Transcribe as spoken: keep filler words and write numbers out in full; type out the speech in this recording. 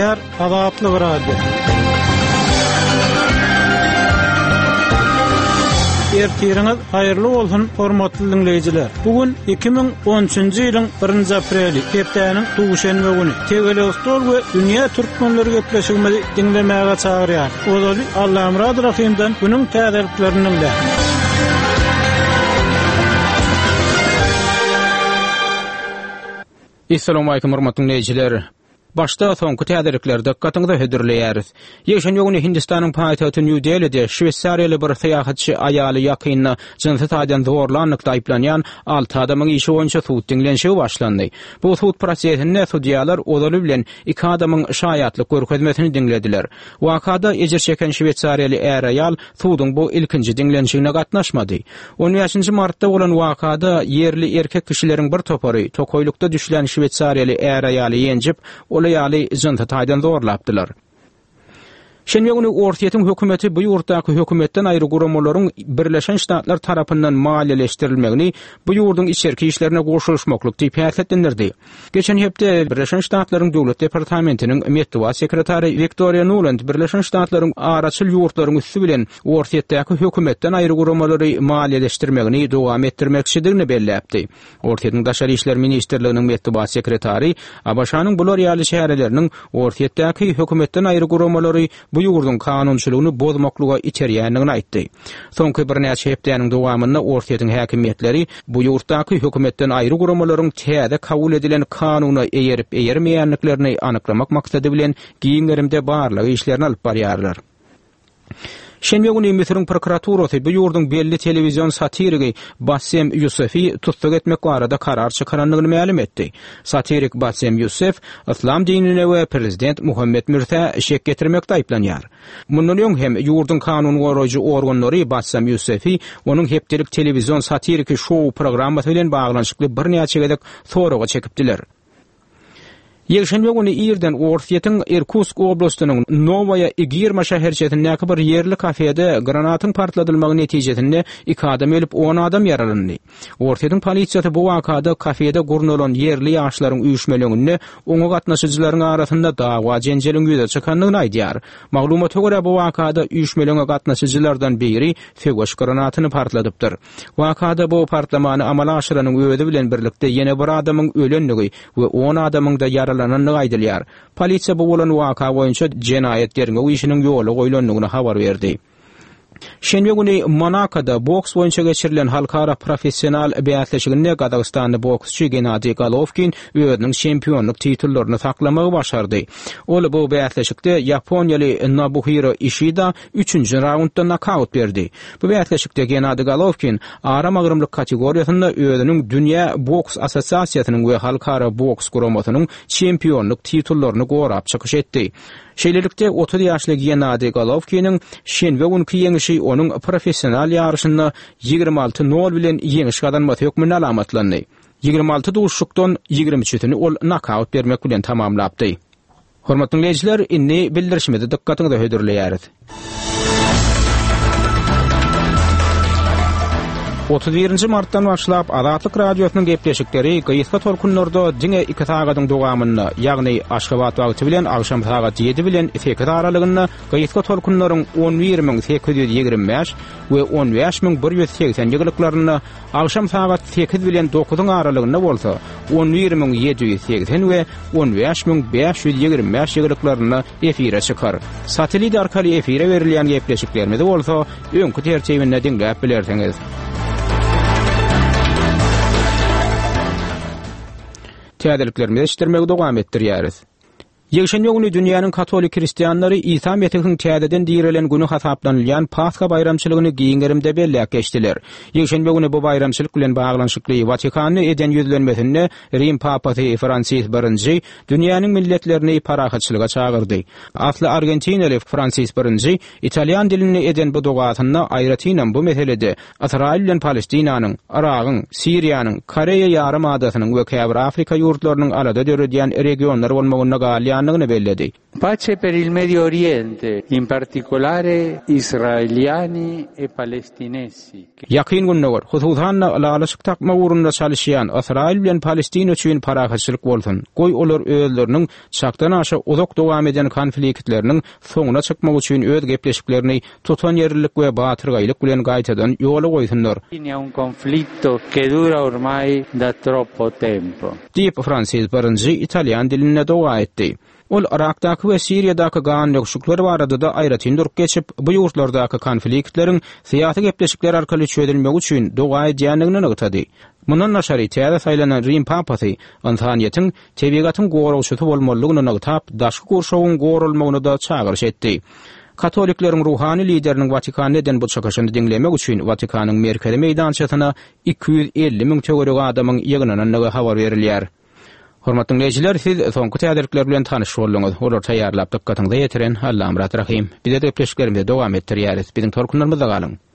dinleýär azaply bir radio. Ertiriniz hayırlı olsun hormatly dinleyijiler. Bugün iki bin on üçünji ýylyň birinji apreli, hepdeniň duşanbe güni. Tegelestol we dünýä türkmenleri gepleşigini dinlemäge çagyrýar. Ozaly Allahym razı rahimden günüň täzeliklerini dinle. Assalamu alaykum hormatly dinleyijiler. Başda soňky täzelikleri dikkatiňize hödürleýäris. Ýeşen ýöňüne Hindistanyň paýtagty New Delhi'de Şwetsariýaly bir syýahatçy aýaly ýakynyna jynsy taýdan zorlanykda aýplanýan alty adamyň işi boýunça suwut diňlenşigi başlandy. Bu suwut prosesinde судьялар ozaly bilen iki adamyň şaýatlyk görkezmesini diňlediler. Wakada ejir çeken Şwetsariýaly er aýal suwudyň bu ilkinji diňlenşigine gatnaşmady. on beşinji martda bolan wakada yerli erkek kişileriň bir topary tokoýlukda düşlen Şwetsariýaly er aýaly ýenjip olaýaly jynta taýdan zorlapdylar. Şenbe güni Ortiýetiň hökümeti bu ýurtdaky hökümetden aýry guramalaryň Birleşen Ştatlar tarapyndan maliýeleşdirilmegini, bu ýurduň içerki işlerine goşulmakluk diýip häsiýetlendirdi. Geçen hepde Birleşen Ştatlaryň Döwlet Departamentiniň Metduwa sekretary Victoria Nuland Birleşen Ştatlaryň araçyl ýurtlaryň üstü bilen Ortiýetdäki hökümetden aýry guramalary maliýeleşdirmegini dowam etdirmekçidigini belläpdi. Ortiýetiň Daşary işler ministrliginiň Metduwa sekretary Abaşanyň bular ýaly şäherleriniň Ortiýetdäki hökümetden aýry guramalary bu ýurdun kanunçylygyny bozmaklyga içerýändigini aýtdy. Soňky bir näçe hepdeniň dowamynda Ortiýetiň häkimetleri bu ýurtdaky hökümetden aýry guramalaryň täze kabul edilen kanuny eýerip eýermeýänliklerini anyklamak maksady bilen giňlerimde barlygy işlerini alyp barýarlar. Şenbe güni Misiriň prokuraturasy bu ýurdun belli telewizion satirigi Bassem Yusufi tutsak etmek barada karar çykaranlygyny ma'lum etdi. Satirik Bassem Yusuf İslam dinine we prezident Muhammed Mursa şek getirmekde aýplanýar. Mundan öň hem ýurdun kanun goraýjy organlary Bassem Yusufi onuň hepdelik telewizion satiriki şow programmasy bilen baglanyşykly bir näçe gedek soraga çekipdiler. Ýeşenbe güni ýerden Ortiýetiň Irkutsk oblastynyň Novaya Igirma şäherçetindäki bir yerli kafede granatyň partladylmagy netijesinde iki adam ölüp on adam yaralandy. Ortiýetiň polisiýasy bu wakada kafede gurnulan yerli ýaşlaryň üýüşmeleginde oňa gatnaşyjylaryň arasynda dawa jenjeliň ýüze çykanlygyny aýdýar. Maglumata görä bu wakada üýüşmelige gatnaşyjylardan biri fegoş granatyny partladypdyr. Wakada bu partlamany amala aşyranyň öwedi bilen birlikde ýene bir adamyň ölenligi we on adamyň da yaralanýanlygy aýdylýar. Polisiýa bu bolan waka boýunça jenaýet derňe işiniň ýoly goýulanlygyny habar berdi. Şenbe güni Monacoda boks boýunça geçirilen halkara professional beýatleşiginde Gadastanly boksçy Gennady Golovkin özüniň çempionluk titullaryny saklamagy başardy. Ol bu beýatleşikde Ýaponiýaly Nobuhiro Ishida üçünji raundda knockout berdi. Bu beýatleşikde Gennady Golovkin ara magrymlyk kategoriýasynda özüniň dünýä boks assosiasiýasynyň we halkara boks guramasynyň çempionluk titullaryny gorap çykyş etdi. Şeýlelikde otuz ýaşly Gennady Golovkiniň şenbe günkü ýeňişi onuň professional ýarşyny ýigirme alty nol bilen ýeňiş gadanmasy hökmüne alamatlandy. ýigirme alty duşlukdan ýigirme üçini ol knockout bermek bilen tamamlapdy. Hormatly dinleyijiler, inni bildirişmede dikkatiňizi hödürleýäris. otuz birinji martdan başlap Azatlyk radiosynyň gepleşikleri Gyýyska tolkunlarda diňe iki sagatyň dowamyny, ýagny Aşgabat wagty bilen agşam sagat ýedi bilen sekiz aralygyny Gyýyska tolkunlaryň on bir miň sekiz ýüz ýigirme beş we on beş miň bir ýüz seksen ýygylyklaryny agşam sagat sekiz bilen dokuzyň aralygyna bolsa, on bir miň ýedi ýüz seksen we on beş miň beş ýüz ýigirme beş ýygylyklaryny efire çykar. Satelit arkaly efire berilýän gepleşiklerimiz bolsa, öňkü tertibinde diňläp bilersiňiz. Täzeliklerimizi eşitdirmegi dowam etdirýäris. Ýeşen ýöňüni dünýäniň katolik hristiýanlary İsa Mesihiniň täzeden direlen güni hasaplanylýan Paska bayramçylygyny giňerimde belläp geçdiler. Ýeşenbe güni bu bayramçylyk bilen baglanyşykly Vatikany eden ýüzlenmesinde Rim papasy Francis birinji dünýäniň milletlerini parahatçylyga çagyrdy. Asly Argentinaly Francis birinji İtalyan dilini eden bu dogatyna aýratynyň bu meselede Israil bilen Palestinanyň, Iragyň, Siriýanyň, Koreýa ýarym adasynyň we Käbir Afrika ýurtlarynyň arada döredýän regionlar bolmagyna galýan diýanyny belledi. Pace per il Medio Oriente, in particolare israeliani e palestinesi. Ýakyn günler, hususan alalysyk takma urunda çalışýan Israil bilen Palestin üçin parahatçylyk bolsun. Goý olar özleriniň çakdan aşa uzak dowam eden konfliktleriniň soňuna çykmak üçin öz gepleşiklerini tutan ýerlik we batyrgylyk bilen gaýtadan ýola goýsunlar. È un conflitto che dura ormai da troppo tempo. Diýip fransız barynjy italyan diline doga etdi. Ol Irakdaky we Siriýadaky gan ýokşuklar barada da aýratyn durup geçip, bu ýurtlardaky konfliktleriň syýasy gepleşikler arkaly çözülmek üçin doga edýänligini ýetdi. Mundan naşary täze saýlanan Rim papasy insaniýetiň tebigatyň gorowçysy bolmalygyny ýetip, daşky gurşawyň gorulmagyny da çagyrş etdi. Katolikleriň ruhany lideriniň Vatikany eden bu çakaşyny diňlemek üçin Vatikanyň merkezi meýdançasyna iki yüz elli miň töwerek adamyň ýygnanyny habar berilýär. Hormatly dinleýijiler, siz soňky täzelikler bilen tanyş bolduňyz. Olar taýýarlap dykkatyňyza ýetiren Allam rahim. Bize de gepleşiklerimizi dowam etdirýäris. Biziň torkunlarymyzda galyň.